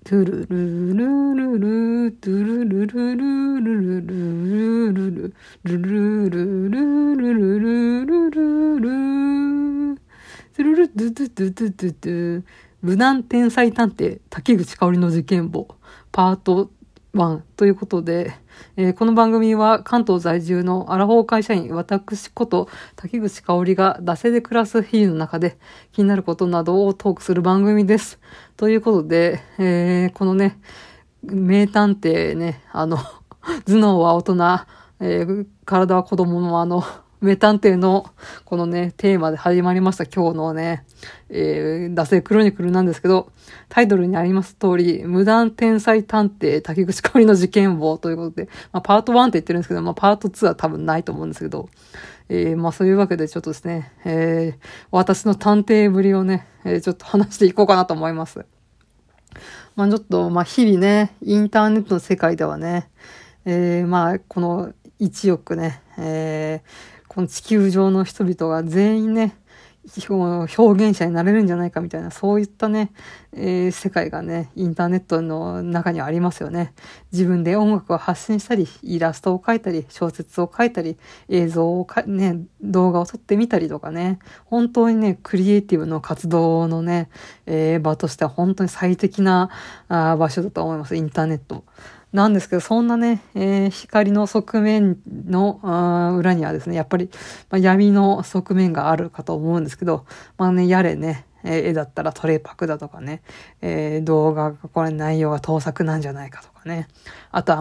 トゥルルルルルトゥルルルルルルルルルルルルルルルルルルルトゥルルトゥトゥトゥトゥトゥトゥ無難天才探偵滝口香織の事件簿パート1ということで、この番組は関東在住のアラフォー会社員私こと滝口香織が惰性で暮らす日々の中で気になることなどをトークする番組です。ということで、このね、名探偵ね、頭脳は大人、体は子供の名探偵のこのね、テーマで始まりました今日のね、惰性クロニクルなんですけど、タイトルにあります通り、無断天才探偵滝口香織の事件簿ということで、パート1って言ってるんですけど、パート2は多分ないと思うんですけど、そういうわけでちょっとですね、私の探偵ぶりをね、ちょっと話していこうかなと思います。ちょっと、日々ね、インターネットの世界ではね、この1億ね、この地球上の人々が全員ね、表現者になれるんじゃないかみたいな、そういったね、世界がね、インターネットの中にはありますよね。自分で音楽を発信したり、イラストを描いたり、小説を書いたり、映像をね、動画を撮ってみたりとかね、本当にね、クリエイティブの活動のね、場としては本当に最適な場所だと思います、インターネット。なんですけど、そんなね、光の側面の裏にはですね、やっぱり、闇の側面があるかと思うんですけど、やれね、絵だったらトレパクだとかね、動画がこれ内容が盗作なんじゃないかとかね。あとは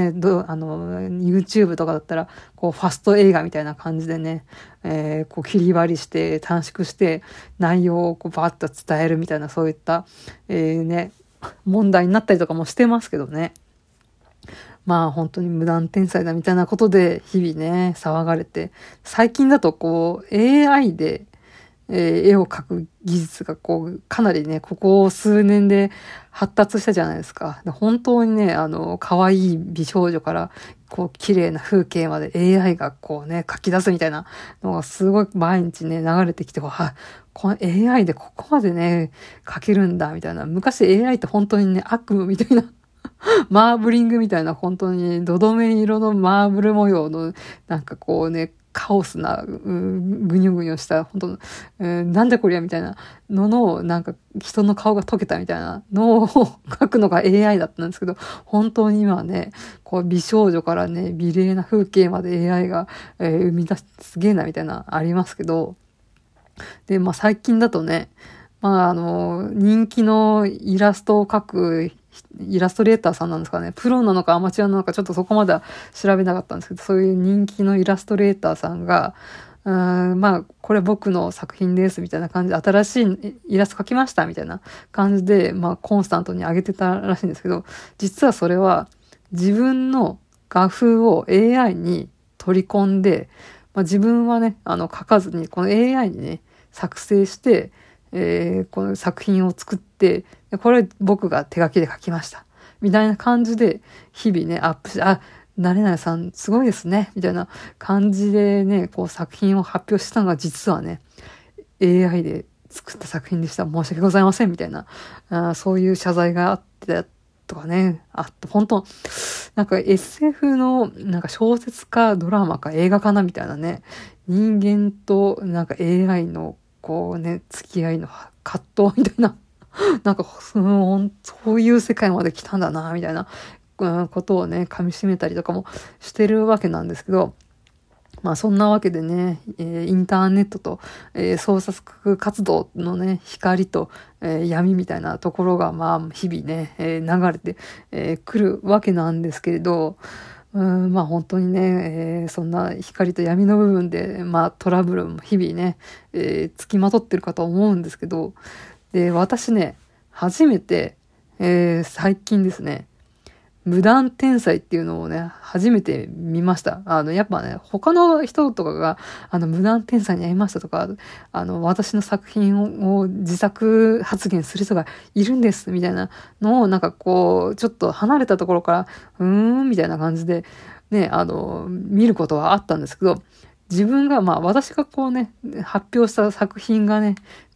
YouTube とかだったら、こうファスト映画みたいな感じでね、こう切り割りして短縮して内容をこうバーッと伝えるみたいなそういった、問題になったりとかもしてますけどね。本当に無断天才だみたいなことで日々ね、騒がれて、最近だとこう AI で、絵を描く技術がこう、かなりね、ここ数年で発達したじゃないですか。本当にね、可愛い美少女から、こう、綺麗な風景まで AI がこうね、描き出すみたいなのがすごい毎日ね、流れてきて、この AI でここまでね、描けるんだ、みたいな。昔 AI って本当にね、悪夢みたいなマーブリングみたいな本当にどどめ色のマーブル模様のなんかこうね、カオスな、ぐにょぐにょした本当、なんだこりゃみたいなのの、なんか人の顔が溶けたみたいなのを描くのが AI だったんですけど、本当に今はね、こう美少女からね、美麗な風景まで AI が、生み出してすげえなみたいなありますけど、で、最近だとね、人気のイラストを描くイラストレーターさんなんですかね。プロなのかアマチュアなのかちょっとそこまでは調べなかったんですけど、そういう人気のイラストレーターさんが、これ僕の作品ですみたいな感じで、新しいイラスト描きましたみたいな感じで、コンスタントに上げてたらしいんですけど、実はそれは自分の画風を AI に取り込んで、自分はね、書かずに、この AI にね、作成して、この作品を作って、これ僕が手書きで書きました。みたいな感じで、日々ね、アップして、誰々さんすごいですね。みたいな感じでね、こう作品を発表したのが実はね、AI で作った作品でした。申し訳ございません。みたいな、そういう謝罪があってとかね、本当なんか SF のなんか小説かドラマか映画かなみたいなね、人間となんか AI のこうね、付き合いの葛藤みたいな、なんかそういう世界まで来たんだな、みたいな、ことをね、噛み締めたりとかもしてるわけなんですけど、そんなわけでね、インターネットと、創作活動のね、光と、闇みたいなところが、日々ね、流れて、くるわけなんですけれど、本当にね、そんな光と闇の部分で、トラブルも日々ね、付きまとってるかと思うんですけど、で、私ね、初めて、最近ですね、無断天才っていうのをね、初めて見ました。やっぱね、他の人とかが、無断天才に会いましたとか、私の作品を自作発言する人がいるんです、みたいなのを、なんかこう、ちょっと離れたところから、みたいな感じで、ね、見ることはあったんですけど、自分が、私がこうね、発表した作品がね、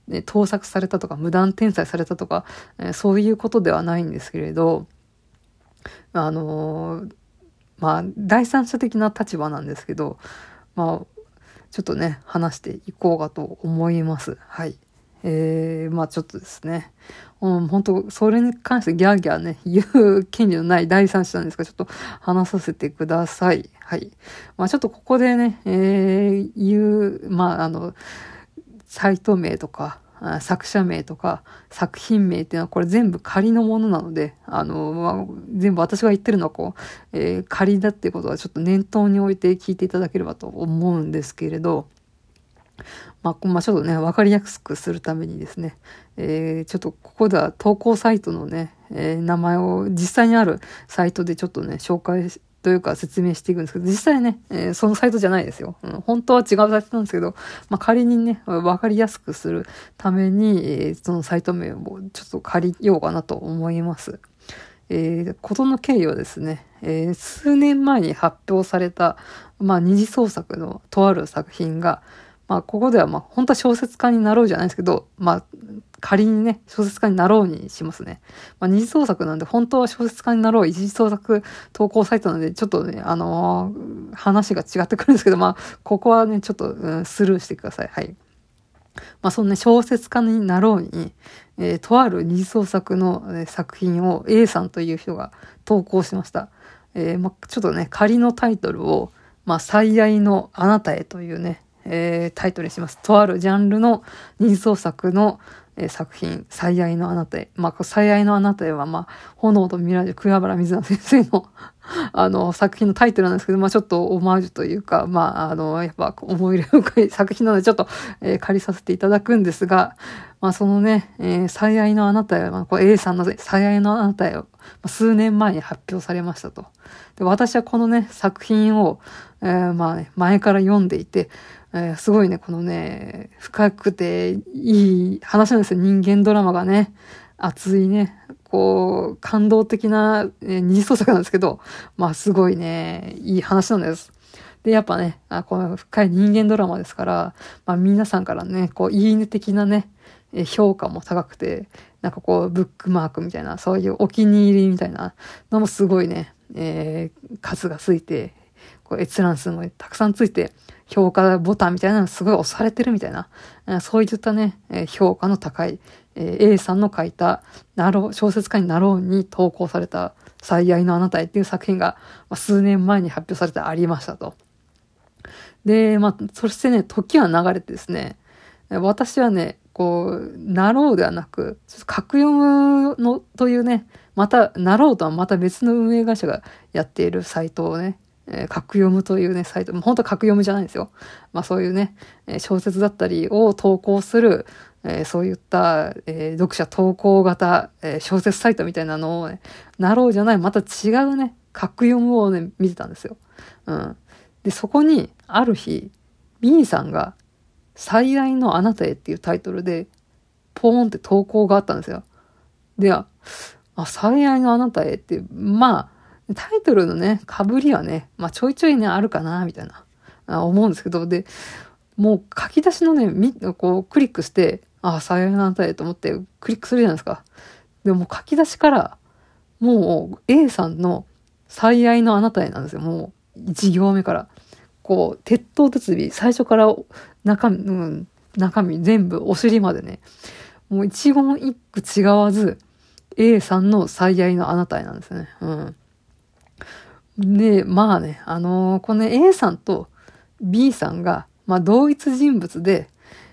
盗作されたとか無断転載されたとか、そういうことではないんですけれど、第三者的な立場なんですけど、ちょっとね、話していこうかと思います。はい。ちょっとですね。本当それに関してギャーギャーね、言う権利のない第三者なんですが、ちょっと話させてください。はい。ちょっとここでね、サイト名とか、作者名とか、作品名っていうのはこれ全部仮のものなので、全部私が言ってるのは仮だっていうことはちょっと念頭に置いて聞いていただければと思うんですけれど、ちょっとね、わかりやすくするためにですね、ちょっとここでは投稿サイトのね、名前を実際にあるサイトでちょっとね、紹介というか説明していくんですけど、実際ね、そのサイトじゃないですよ。本当は違うサイトなんですけど、仮にね、わかりやすくするために、そのサイト名をちょっと借りようかなと思います。事の経緯はですね、数年前に発表された、二次創作のとある作品が、ここでは本当は小説家になろうじゃないですけど、仮にね、小説家になろうにしますね。二次創作なんで、本当は小説家になろう一次創作投稿サイトなんで、ちょっとね、話が違ってくるんですけど、ここはね、ちょっと、スルーしてください。はい。そのね、小説家になろうに、とある二次創作の、作品を A さんという人が投稿しました。ちょっとね、仮のタイトルを、最愛のあなたへというね、タイトルにします。とあるジャンルの二次創作の、作品、最愛のあなたへ。最愛のあなたへは、炎とミラージュ、桑原水菜先生の作品のタイトルなんですけど、ちょっとオマージュというか、やっぱ思い入れ深い作品なので、ちょっと、借りさせていただくんですが、そのね、最愛のあなたへは、A さんの最愛のあなたへを、数年前に発表されましたと。で、私はこのね、作品を、前から読んでいて、すごいね、このね、深くていい話なんですよ。人間ドラマがね、熱いね、感動的な、二次創作なんですけど、すごいね、いい話なんです。で、やっぱね、この深い人間ドラマですから、皆さんからね、いいね的なね、評価も高くて、ブックマークみたいな、そういうお気に入りみたいなのもすごいね、数がついて、閲覧数もたくさんついて、評価ボタンみたいなのすごい押されてるみたいな、そういったね、評価の高い、A さんの書いた、小説家になろうに投稿された最愛のあなたへっていう作品が、数年前に発表されてありましたと。で、そしてね、時は流れてですね、私はね、なろうではなく、ちょっと格読むのというね、なろうとはまた別の運営会社がやっているサイトをね、格読むというね、サイト、本当は格読むじゃないんですよ。そういうね、小説だったりを投稿する、そういった、読者投稿型、小説サイトみたいなのをね、なろうじゃない、また違うね、格読むをね、見てたんですよ。で、そこに、ある日、B さんが、最愛のあなたへっていうタイトルで、ポーンって投稿があったんですよ。で、最愛のあなたへって、タイトルのね、被りはね、ちょいちょいね、あるかな、みたいな、思うんですけど、で、もう書き出しのね、クリックして、最愛のあなたへと思ってクリックするじゃないですか。でも書き出しから、もう A さんの最愛のあなたへなんですよ。もう1行目から。鉄頭鉄尾、最初から中身全部お尻までね、もう一言一句違わず、A さんの最愛のあなたへなんですね。で、この A さんと B さんが、同一人物で、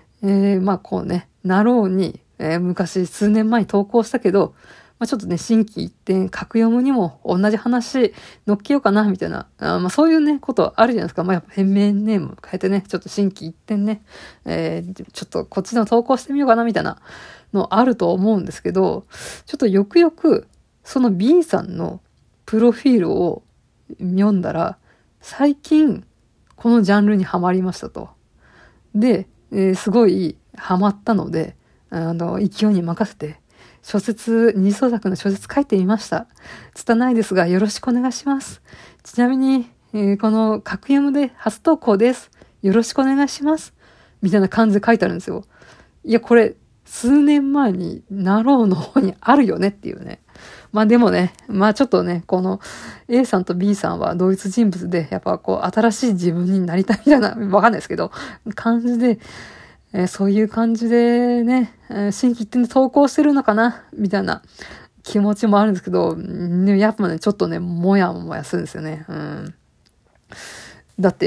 なろうに、昔数年前に投稿したけど、ちょっとね、心機一転、格読むにも同じ話乗っけようかな、みたいな。そういうね、ことあるじゃないですか。やっぱ変名ネーム変えてね、ちょっと心機一転ね、ちょっとこっちの投稿してみようかな、みたいなのあると思うんですけど、ちょっとよくよく、その B さんのプロフィールを読んだら、最近、このジャンルにハマりましたと。で、すごいハマったので、勢いに任せて、二次創作の小説書いてみました。拙いですがよろしくお願いします。ちなみに、この格読むで初投稿です。よろしくお願いします。みたいな感じで書いてあるんですよ。いや、これ、 数年前になろうの方にあるよねっていうね。まあでもね、まあちょっとね、この A さんと B さんは同一人物で、やっぱこう新しい自分になりたいみたいな、わかんないですけど、感じで、そういう感じでね、新規一点で投稿してるのかなみたいな気持ちもあるんですけど、ね、やっぱね、ちょっとね、もやもやするんですよね。うん。だって、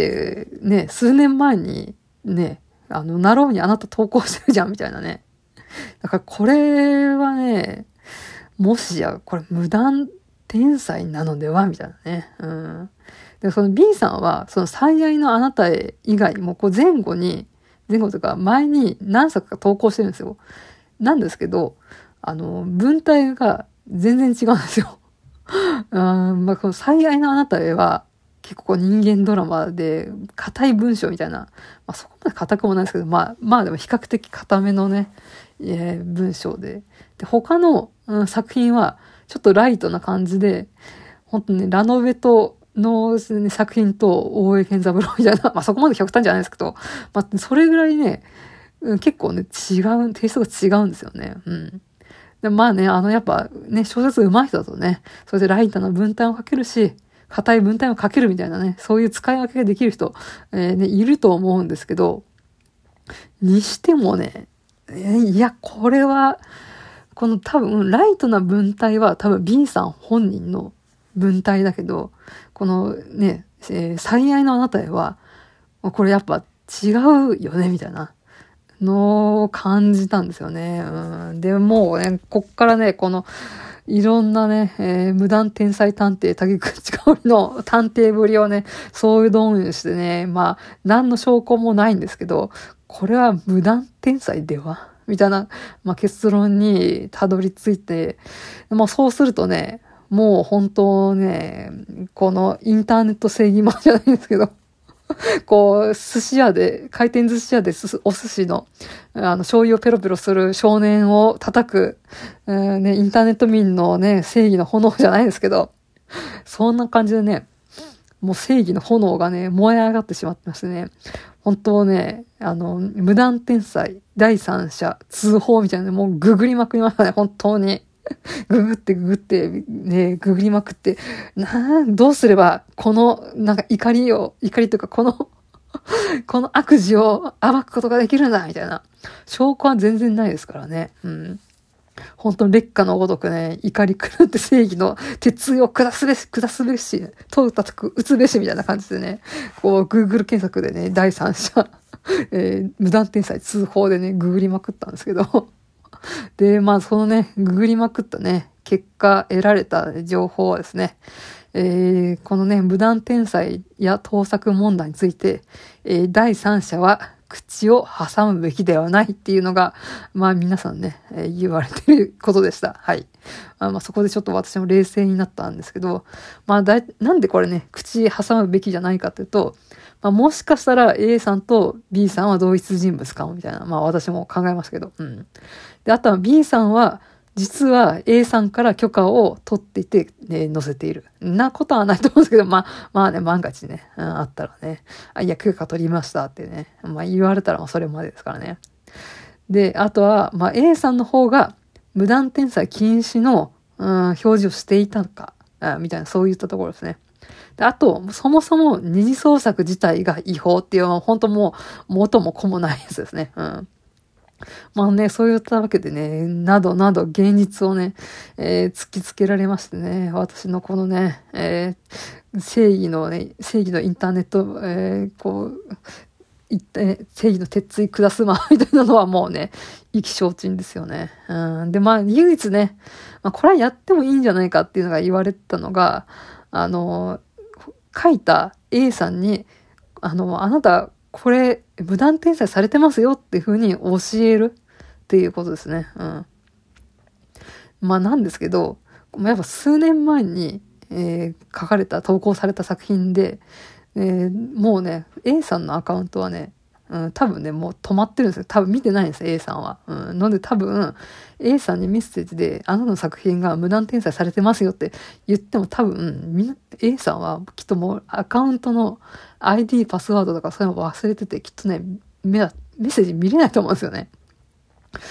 ね、数年前に、ね、なろうにあなた投稿してるじゃんみたいなね。だからこれはね、もしや、これ無断転載なのではみたいなね。うん。で、その B さんは、その最愛のあなたへ以外にも、こう前後というか前に何作か投稿してるんですよ。なんですけど、文体が全然違うんですよ。まあ、この最愛のあなたへは、結構こう人間ドラマで、硬い文章みたいな、まあそこまで硬くもないですけど、まあでも比較的硬めのね、文章で。で、他の、作品は、ちょっとライトな感じで、本当にラノベと、の、ね、作品と大江健三郎みたいな、まあそこまで極端じゃないですけど、まあそれぐらいね、結構ね、テイストが違うんですよね。うん。でまあね、やっぱね、小説上手い人だとね、それでライトな文体を書けるし、硬い文体を書けるみたいなね、そういう使い分けができる人、ね、いると思うんですけど、にしてもね、いや、これは、この多分、ライトな文体は多分 B さん本人の文体だけど、このね、最愛のあなたへは、これやっぱ違うよね、みたいなのを感じたんですよね。うん。で、もうね、こっからね、この、いろんなね、無断天才探偵、竹口香織の探偵ぶりをね、そういう導入してね、まあ、何の証拠もないんですけど、これは無断天才ではみたいな、まあ、結論にたどり着いて、もうそうするとね、もう本当ね、このインターネット正義マンじゃないんですけど、こう、寿司屋で、回転寿司屋でお寿司の、醤油をペロペロする少年を叩く、ね、インターネット民のね、正義の炎じゃないですけど、そんな感じでね、もう正義の炎がね、燃え上がってしまってましてね、本当ね、無断転載、第三者、通報みたいなね、もうググりまくりましたね、本当に。ググって、ね、ググりまくって、どうすれば、この、なんか怒りというか、この悪事を暴くことができるんだみたいな。証拠は全然ないですからね。うん。本当に劣化のごとくね、怒り狂って正義の鉄を下すべし、問うたく打つべしみたいな感じでね、こう、Google 検索でね、第三者、無断転載通報でね、ググりまくったんですけど。で、まあ、そのね、ググりまくったね、結果得られた情報はですね、このね、無断転載や盗作問題について、第三者は口を挟むべきではないっていうのが、まあ皆さんね、言われていることでした。はい。まあそこでちょっと私も冷静になったんですけど、まあなんでこれね、口挟むべきじゃないかというと、まあもしかしたら A さんと B さんは同一人物かもみたいな、まあ私も考えますけど、うん。で、あとは B さんは、実は A さんから許可を取っていて、ね、載せている。なことはないと思うんですけど、まあね、万が一ね、あったらね、いや、許可取りましたってね、まあ言われたらそれまでですからね。で、あとは、まあ A さんの方が無断転載禁止の、表示をしていたのか、みたいな、そういったところですね。で、あと、そもそも二次創作自体が違法っていうのは、本当もう、元も子もないやつですね。うん。まあね、そういったわけでね、などなど現実をね、突きつけられましてね、私のこのね、正義のインターネット、こう、正義の鉄槌下すま、みたいなのはもうね、意気消沈ですよね。うん。で、まあ、唯一ね、まあ、これはやってもいいんじゃないかっていうのが言われたのが、書いた A さんに、あなた、これ、無断転載されてますよっていう風に教えるっていうことですね。うん。まあなんですけど、やっぱ数年前に、投稿された作品で、もうね、A さんのアカウントはね、多分ね、もう止まってるんですよ。多分見てないんですよ、A さんは。ので多分、A さんにメッセージで、あなたの作品が無断転載されてますよって言っても多分、A さんはきっともうアカウントの ID、パスワードとかそういうの忘れてて、きっとね、メッセージ見れないと思うんですよね。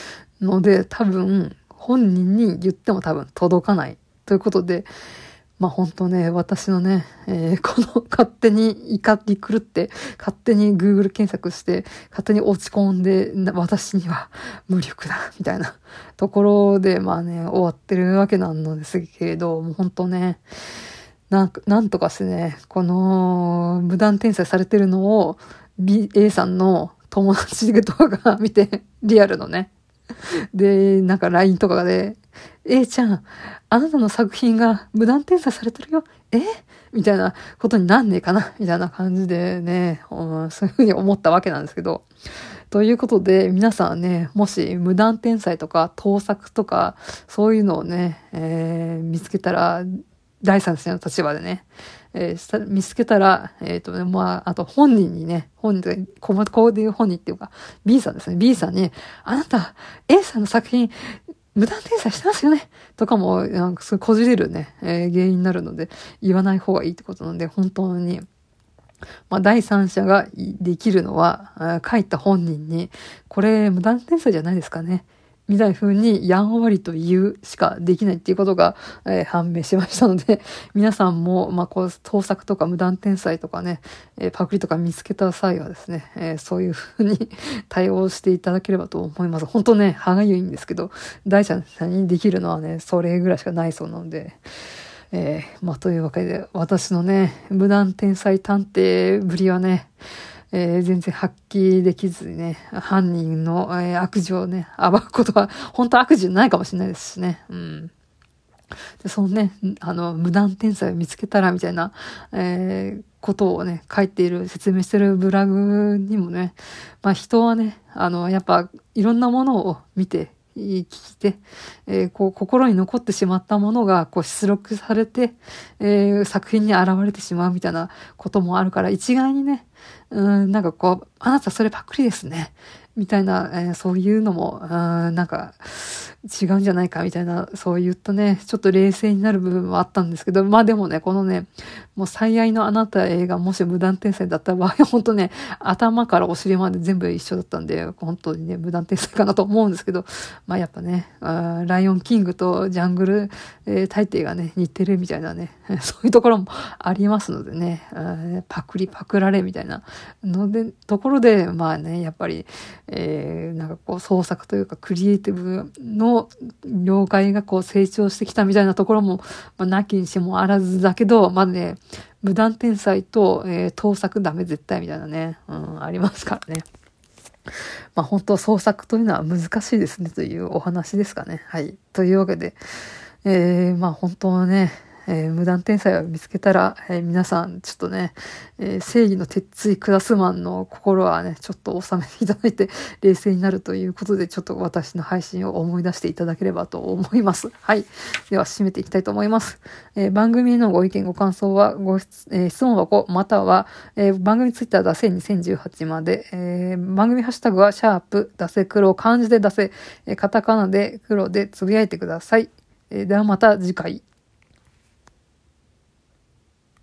ので、多分、本人に言っても多分届かない。ということで、まあ本当ね、私のね、この勝手に怒り狂って、勝手に Google 検索して、勝手に落ち込んで、私には無力だ、みたいなところで、まあね、終わってるわけなのですけれど、もう本当ね、なんとかしてね、この無断転載されてるのを A さんの友達とかが見て、リアルのね、で、なんか LINE とかで、A ちゃん、あなたの作品が無断転載されてるよ。みたいなことになんねえかなみたいな感じでね、そういうふうに思ったわけなんですけど。ということで、皆さんね、もし無断転載とか盗作とか、そういうのをね、見つけたら、第三者の立場でね、見つけたら、まあ、あと本人にね、こういう本人っていうか、B さんですね。B さんに、あなた、A さんの作品、無断転載してますよねとかも、なんかすごいこじれるね、原因になるので、言わない方がいいってことなので、本当に、まあ、第三者ができるのは、書いた本人に、これ無断転載じゃないですかね。みたいな風にやんわりと言うしかできないっていうことが、判明しましたので、皆さんも、まあ、こう、盗作とか無断転載とかね、パクリとか見つけた際はですね、そういう風に対応していただければと思います。本当ね、歯がゆいんですけど、第三者にできるのはね、それぐらいしかないそうなので、まあ、というわけで、私のね、無断天才探偵ぶりはね、全然発揮できずにね、犯人の、悪事をね、暴くことは、本当は悪事じゃないかもしれないですしね。うん。で、そのね、無断天才を見つけたら、みたいな、ことをね、書いている、説明してるブログにもね、まあ人はね、やっぱいろんなものを見て、聞いて、こう心に残ってしまったものがこう出力されて、作品に現れてしまうみたいなこともあるから一概にね、なんかこう、あなたそれパクリですね。みたいな、そういうのも、なんか違うんじゃないかみたいな、そう言ったね、ちょっと冷静になる部分はあったんですけど、まあでもね、このね、もう最愛のあなた映画、もし無断転載だった場合、本当ね、頭からお尻まで全部一緒だったんで、本当にね、無断転載かなと思うんですけど、まあやっぱね、ライオンキングとジャングル、大帝がね、似てるみたいなね、そういうところもありますのでね、パクられみたいなので、ところで、まあね、やっぱり、なんかこう創作というかクリエイティブの了解がこう成長してきたみたいなところも、まあ、なきにしもあらずだけど、まだね、無断転載と、盗作ダメ絶対みたいなね、ありますからね。まあ本当創作というのは難しいですねというお話ですかね。はい。というわけで、まあ本当ね、無断転載を見つけたら、皆さんちょっとね、正義の鉄槌クラスマンの心はね、ちょっと収めていただいて冷静になるということで、ちょっと私の配信を思い出していただければと思います。はい。では締めていきたいと思います。番組へのご意見ご感想は質問箱または、番組ツイッターだせ2018まで、番組ハッシュタグはシャープだせ黒漢字でだせ、カタカナで黒でつぶやいてください。ではまた次回。